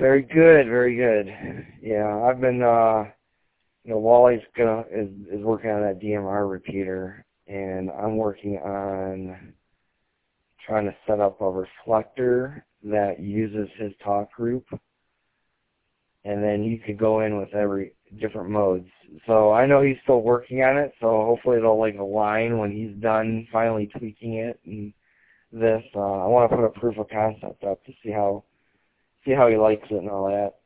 Very good, very good. Yeah, I've been, Wally's is working on that DMR repeater, and I'm working on trying to set up a reflector that uses his talk group, and then you could go in with every different modes. So I know he's still working on it, so hopefully it'll align when he's done finally tweaking it. And this, I want to put a proof of concept up to see how he likes it and all that.